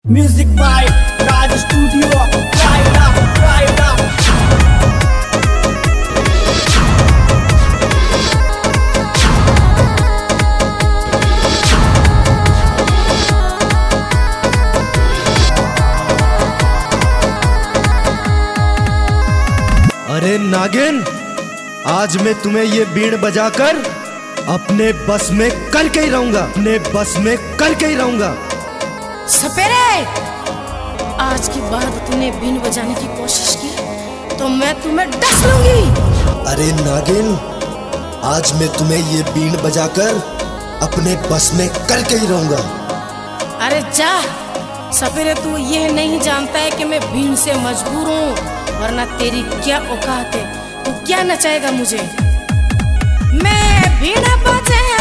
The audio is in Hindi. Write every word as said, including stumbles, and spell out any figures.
Music by Raj Studio. Try it out, try it out. अरे नागिन, आज मैं तुम्हें ये बीड़ बजाकर अपने बस में करके ही रहूंगा, अपने बस में करके ही रहूंगा। सपेरे, आज के बाद तूने बीन बजाने की कोशिश की तो मैं तुम्हें डस लूंगी। अरे नागिन, आज मैं तुम्हें ये बीन बजाकर अपने बस में करके ही रहूंगा। अरे जा सपेरे, तू ये नहीं जानता है कि मैं बीन से मजबूर हूँ, वरना तेरी क्या औकात है, तू क्या नचाएगा मुझे। मैं बीन बजे